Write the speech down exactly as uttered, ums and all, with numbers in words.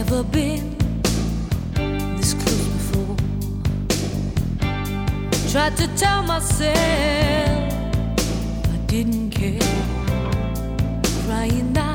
never been this close before. Tried to tell myself I didn't care, crying out